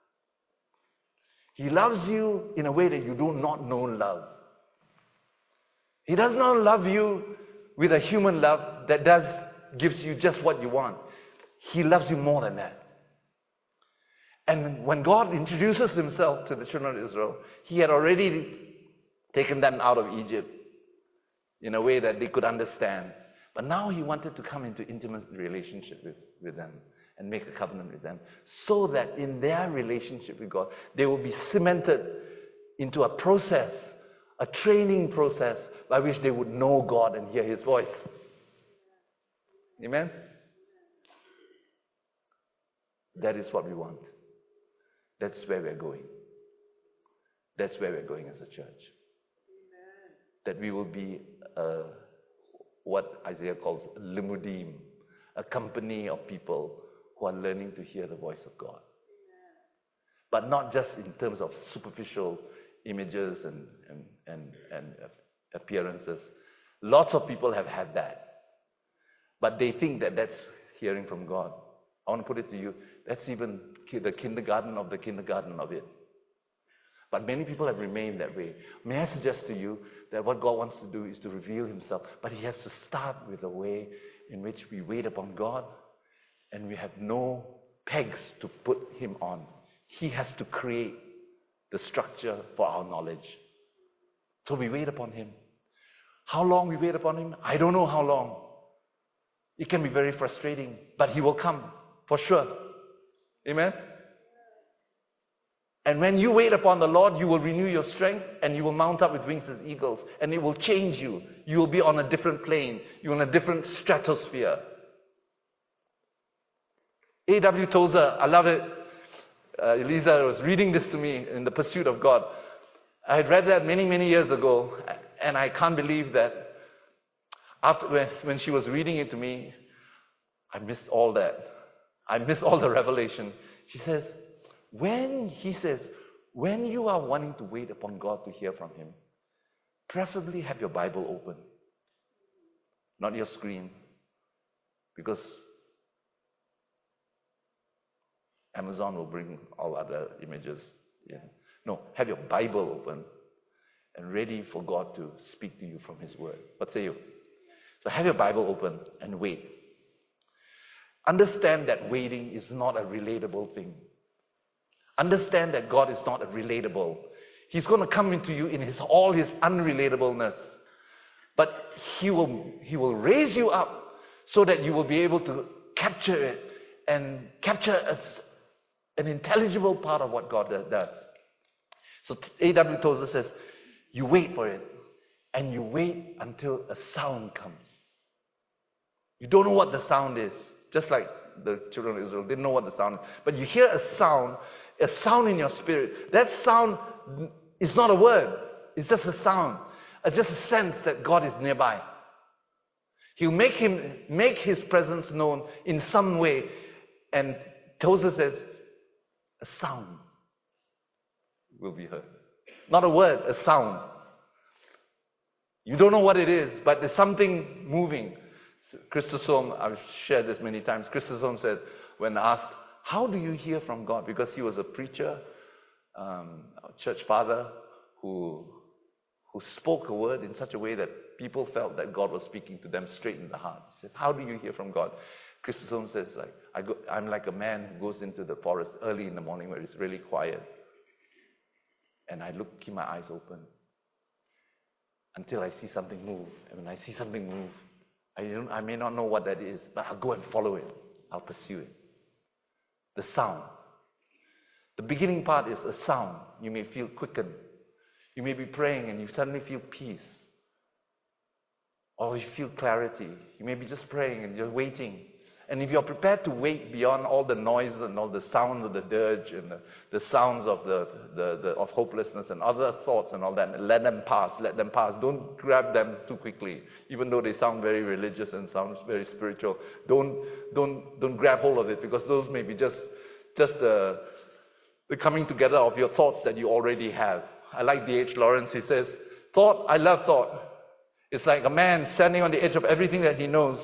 He loves you in a way that you do not know love. He does not love you with a human love that does gives you just what you want. He loves you more than that. And when God introduces Himself to the children of Israel, He had already taken them out of Egypt in a way that they could understand. But now He wanted to come into intimate relationship with, with them and make a covenant with them, so that in their relationship with God, they will be cemented into a process, a training process by which they would know God and hear His voice. Amen? That is what we want. That's where we're going. That's where we're going as a church. Amen. That we will be uh, what Isaiah calls limudim, a company of people who are learning to hear the voice of God. Amen. But not just in terms of superficial images and, and, and, and appearances. Lots of people have had that. But they think that that's hearing from God. I want to put it to you, that's even the kindergarten of the kindergarten of it. But many people have remained that way. May I suggest to you that what God wants to do is to reveal Himself, but He has to start with a way in which we wait upon God and we have no pegs to put Him on. He has to create the structure for our knowledge. So we wait upon Him. How long we wait upon Him? I don't know how long. It can be very frustrating, but He will come for sure. Amen? And when you wait upon the Lord, you will renew your strength and you will mount up with wings as eagles, and it will change you. You will be on a different plane. You're on a different stratosphere. A W Tozer, I love it. Uh, Elisa was reading this to me in The Pursuit of God. I had read that many, many years ago, and I can't believe that after when, when she was reading it to me, I missed all that. I missed all the revelation. She says, when, he says, when you are wanting to wait upon God to hear from Him, preferably have your Bible open, not your screen, because Amazon will bring all other images in. No, have your Bible open and ready for God to speak to you from His Word. What say you? So have your Bible open and wait. Understand that waiting is not a relatable thing. Understand that God is not relatable. He's going to come into you in his all his unrelatableness. But he will, he will raise you up so that you will be able to capture it and capture a, an intelligible part of what God does. So A W Tozer says, you wait for it, and you wait until a sound comes. You don't know what the sound is, just like the children of Israel didn't know what the sound is. But you hear a sound, a sound in your spirit. That sound is not a word, it's just a sound. It's just a sense that God is nearby. He'll make him make his presence known in some way. And Tozer says, a sound will be heard. Not a word, a sound. You don't know what it is, but there's something moving. Chrysostom, I've shared this many times. Chrysostom said, when asked, how do you hear from God? Because he was a preacher, um, a church father who, who spoke a word in such a way that people felt that God was speaking to them straight in the heart. He says, how do you hear from God? Chrysostom says, like, I go, I'm like a man who goes into the forest early in the morning where it's really quiet. And I look, keep my eyes open until I see something move. And when I see something move, I, don't, I may not know what that is, but I'll go and follow it. I'll pursue it. The sound. The beginning part is a sound. You may feel quickened. You may be praying and you suddenly feel peace. Or you feel clarity. You may be just praying and you're waiting. And if you're prepared to wait beyond all the noise and all the sound of the dirge and the, the sounds of the, the, the of hopelessness and other thoughts and all that, let them pass, let them pass. Don't grab them too quickly. Even though they sound very religious and sound very spiritual, don't don't don't grab hold of it, because those may be just just the, the coming together of your thoughts that you already have. I like D H Lawrence. He says, thought, I love thought. It's like a man standing on the edge of everything that he knows.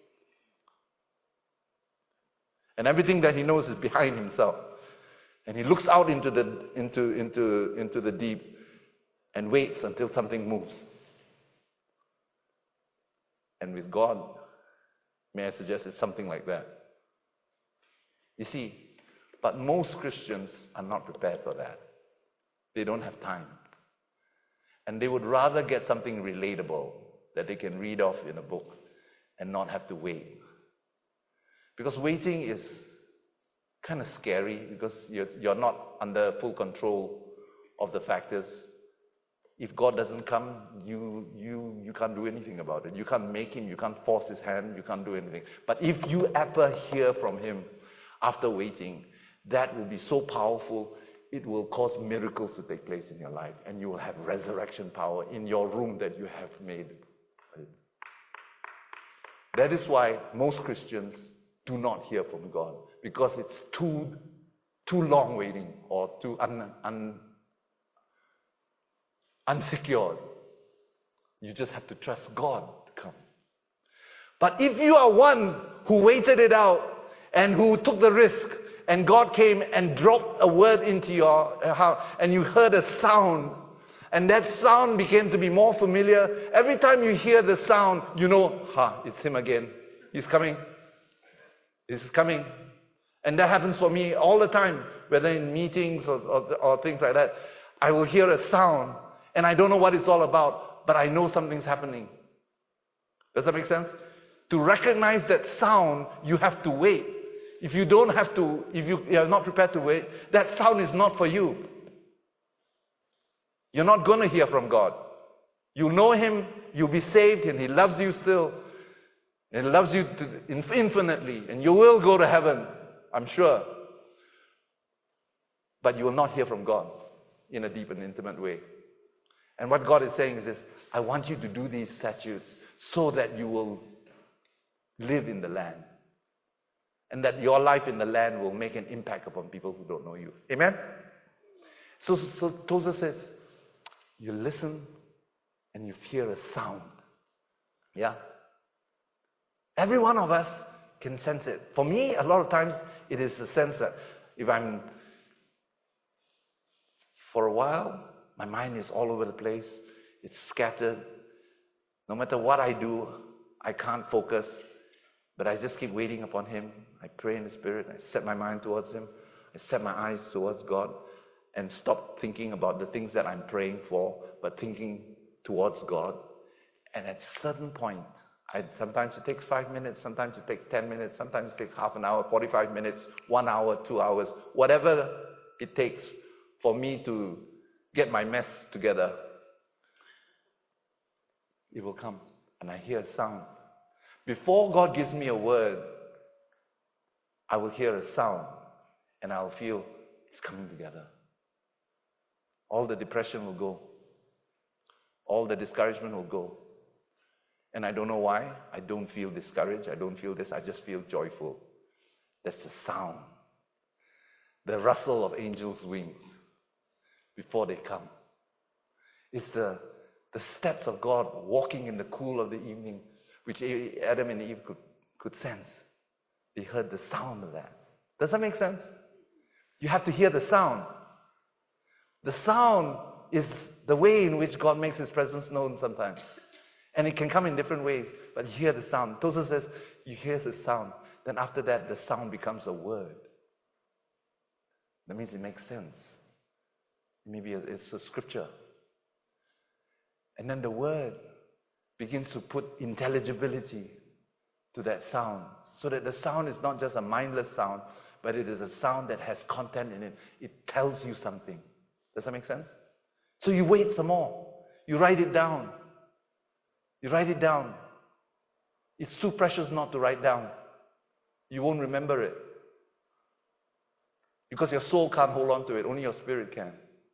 And everything that he knows is behind himself. And he looks out into the, into, into, into the deep and waits until something moves. And with God, may I suggest it's something like that. You see, but most Christians are not prepared for that. They don't have time. And they would rather get something relatable that they can read off in a book and not have to wait. Because waiting is kind of scary, because you're, you're not under full control of the factors. If God doesn't come, you, you, you can't do anything about it. You can't make him, you can't force his hand, you can't do anything. But if you ever hear from him after waiting, that will be so powerful, it will cause miracles to take place in your life. And you will have resurrection power in your room that you have made. That is why most Christians do not hear from God, because it's too too long waiting, or too un, un, unsecured. You just have to trust God to come. But if you are one who waited it out and who took the risk, and God came and dropped a word into your heart, and you heard a sound, and that sound began to be more familiar, every time you hear the sound, you know, ha, it's him again. He's coming. This is coming. And that happens for me all the time, whether in meetings or, or, or things like that. I will hear a sound, and I don't know what it's all about, but I know something's happening. Does that make sense? To recognize that sound, you have to wait. If you don't have to, if you, you are not prepared to wait, that sound is not for you. You're not going to hear from God. You know him, you'll be saved, and he loves you still. And loves you to, infinitely, and you will go to heaven, I'm sure. But you will not hear from God in a deep and intimate way. And what God is saying is this: I want you to do these statutes so that you will live in the land. And that your life in the land will make an impact upon people who don't know you. Amen? So, so Tozer says, you listen and you hear a sound. Yeah? Every one of us can sense it. For me, a lot of times, it is a sense that if I'm, for a while, my mind is all over the place. It's scattered. No matter what I do, I can't focus. But I just keep waiting upon him. I pray in the Spirit. I set my mind towards him. I set my eyes towards God and stop thinking about the things that I'm praying for, but thinking towards God. And at a certain point, I, sometimes it takes five minutes, sometimes it takes ten minutes, sometimes it takes half an hour, forty-five minutes, one hour, two hours, whatever it takes for me to get my mess together. It will come, and I hear a sound. Before God gives me a word, I will hear a sound, and I'll feel it's coming together. All the depression will go. All the discouragement will go. And I don't know why. I don't feel discouraged. I don't feel this. I just feel joyful. That's the sound. The rustle of angels' wings before they come. It's the, the steps of God walking in the cool of the evening, which Adam and Eve could, could sense. They heard the sound of that. Does that make sense? You have to hear the sound. The sound is the way in which God makes His presence known sometimes. And it can come in different ways, but you hear the sound. Tozer says, you hear the sound. Then after that, the sound becomes a word. That means it makes sense. Maybe it's a scripture. And then the word begins to put intelligibility to that sound, so that the sound is not just a mindless sound, but it is a sound that has content in it. It tells you something. Does that make sense? So you wait some more. You write it down. You write it down. It's too precious not to write down. You won't remember it. Because your soul can't hold on to it. Only your spirit can.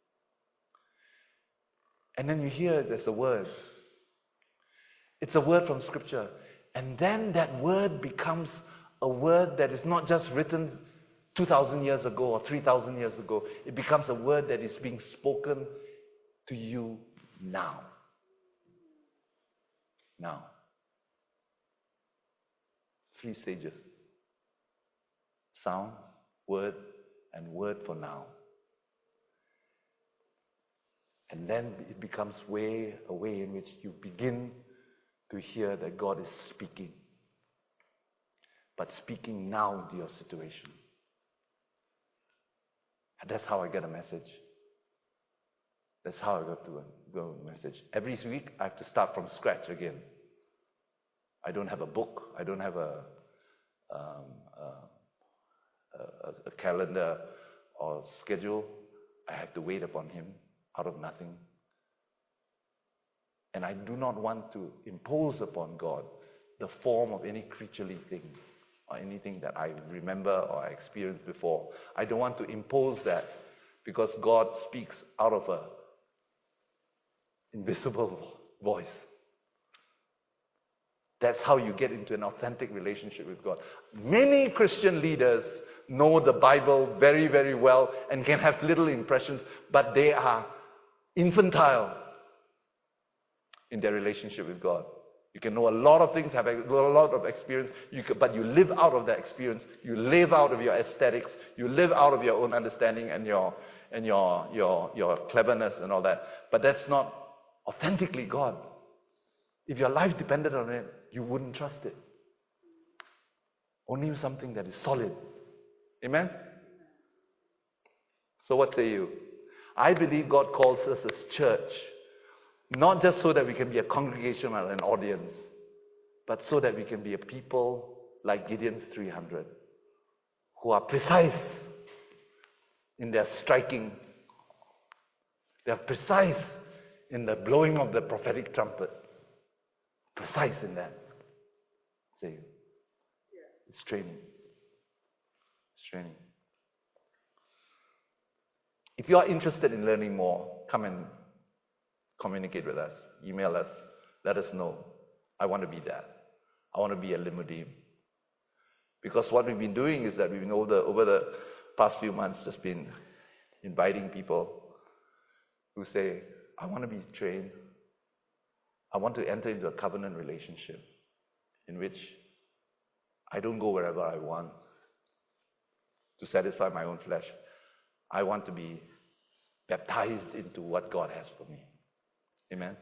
And then you hear there's a word. It's a word from Scripture. And then that word becomes a word that is not just written two thousand years ago or three thousand years ago. It becomes a word that is being spoken to you now. Now. Three stages. Sound, word, and word for now. And then it becomes way, a way in which you begin to hear that God is speaking. But speaking now into your situation. And that's how I get a message. That's how I got to a, go a message. Every week I have to start from scratch again. I don't have a book. I don't have a, um, a, a, a calendar or schedule. I have to wait upon Him out of nothing. And I do not want to impose upon God the form of any creaturely thing or anything that I remember or I experienced before. I don't want to impose that, because God speaks out of a invisible voice. That's how you get into an authentic relationship with God. Many Christian leaders know the Bible very, very well and can have little impressions, but they are infantile in their relationship with God. You can know a lot of things, have a lot of experience, you can, but you live out of that experience. You live out of your aesthetics. You live out of your own understanding and your and your your your cleverness and all that. But that's not authentically God. If your life depended on it, you wouldn't trust it. Only something that is solid. Amen? So what say you? I believe God calls us as church, not just so that we can be a congregation or an audience, but so that we can be a people like Gideon's three hundred, who are precise in their striking. They are precise in the blowing of the prophetic trumpet. Precise in that. Say, it's training. It's training. If you are interested in learning more, come and communicate with us. Email us. Let us know. I want to be that. I want to be a Limudim. Because what we've been doing is that we've been over the, over the past few months just been inviting people who say, I want to be trained. I want to enter into a covenant relationship in which I don't go wherever I want to satisfy my own flesh. I want to be baptized into what God has for me. Amen?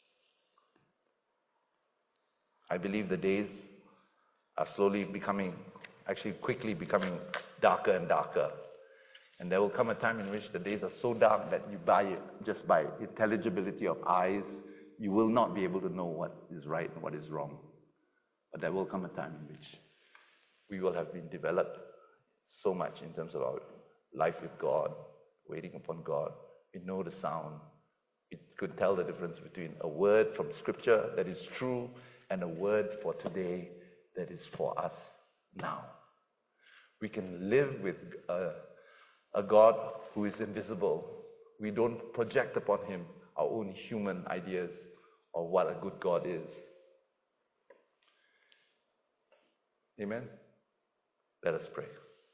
I believe the days are slowly becoming, actually quickly becoming darker and darker. And there will come a time in which the days are so dark that you buy it just by intelligibility of eyes, you will not be able to know what is right and what is wrong. But there will come a time in which we will have been developed so much in terms of our life with God, waiting upon God. We know the sound. We could tell the difference between a word from Scripture that is true and a word for today that is for us now. We can live with a, a God who is invisible. We don't project upon Him our own human ideas of what a good God is. Amen? Let us pray.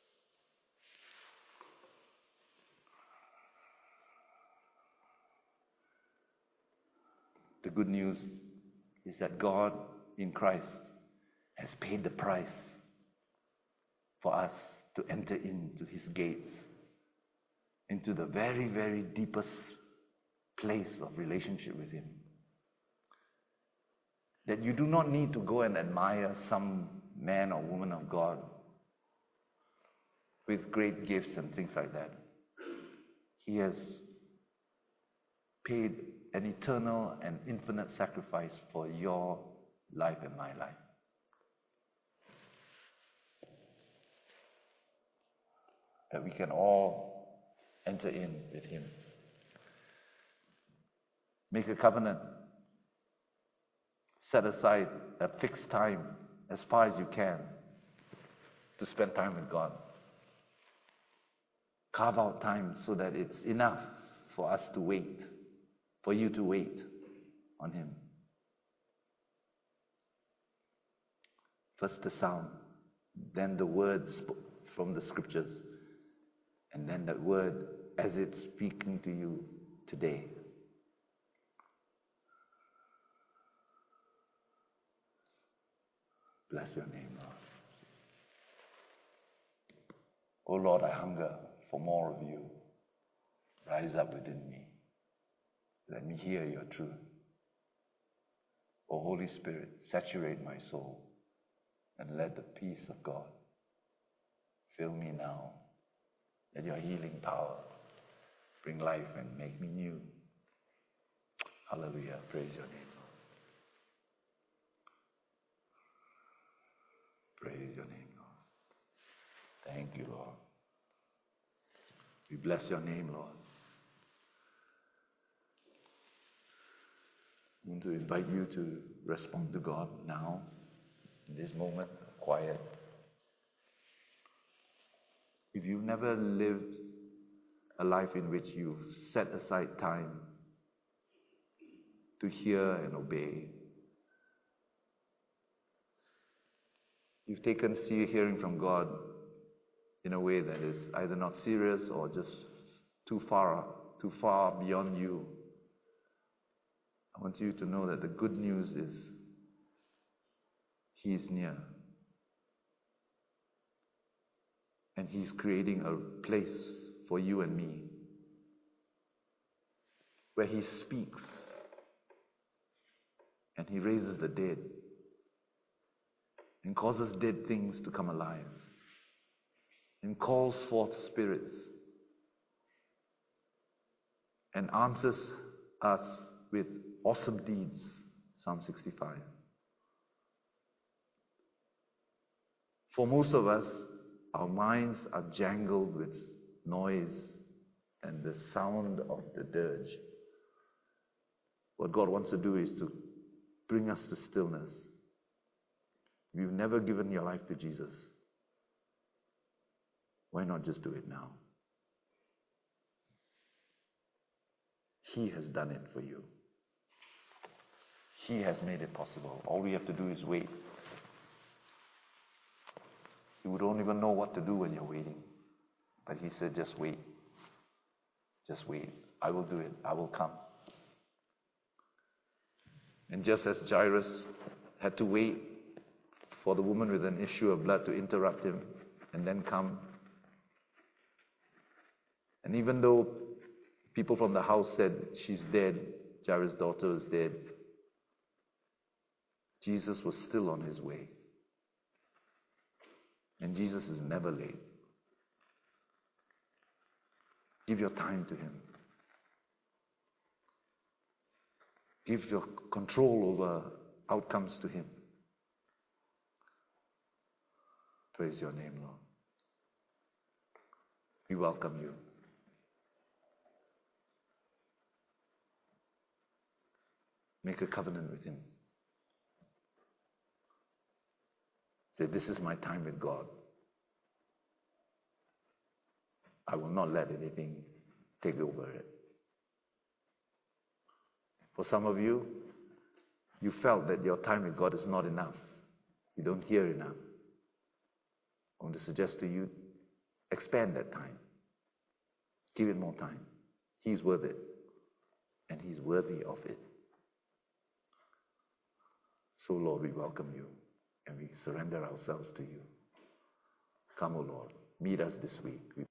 The good news is that God in Christ has paid the price for us to enter into His gates, into the very, very deepest place of relationship with Him. That you do not need to go and admire some man or woman of God with great gifts and things like that. He has paid an eternal and infinite sacrifice for your life and my life. That we can all enter in with Him. Make a covenant. Set aside a fixed time as far as you can to spend time with God. Carve out time so that it's enough for us to wait, for you to wait on Him. First the sound, then the words from the Scriptures, and then that word as it's speaking to you today. Bless your name, Lord. Oh Lord, I hunger for more of you. Rise up within me. Let me hear your truth. Oh Holy Spirit, saturate my soul and let the peace of God fill me now. Let your healing power bring life and make me new. Hallelujah. Praise your name, Lord. Praise your name, Lord. Thank you, Lord. We bless your name, Lord. I want to invite you to respond to God now, in this moment of quiet. If you've never lived a life in which you've set aside time to hear and obey, you've taken see, hearing from God in a way that is either not serious or just too far, too far beyond you, I want you to know that the good news is He is near. And He's creating a place for you and me where He speaks and He raises the dead and causes dead things to come alive and calls forth spirits and answers us with awesome deeds. Psalm sixty-five. For most of us, our minds are jangled with noise and the sound of the dirge. What God wants to do is to bring us to stillness. If you've never given your life to Jesus, why not just do it now? He has done it for you. He has made it possible. All we have to do is wait. You don't even know what to do when you're waiting. But He said, just wait. Just wait. I will do it. I will come. And just as Jairus had to wait for the woman with an issue of blood to interrupt him and then come, and even though people from the house said, she's dead, Jairus' daughter is dead, Jesus was still on His way. And Jesus is never late. Give your time to Him. Give your control over outcomes to Him. Praise your name, Lord. We welcome you. Make a covenant with Him. Say, this is my time with God. I will not let anything take over it. For some of you, you felt that your time with God is not enough. You don't hear enough. I want to suggest to you, expand that time. Give it more time. He's worth it. And He's worthy of it. So, Lord, we welcome you and we surrender ourselves to you. Come, O Lord, meet us this week. We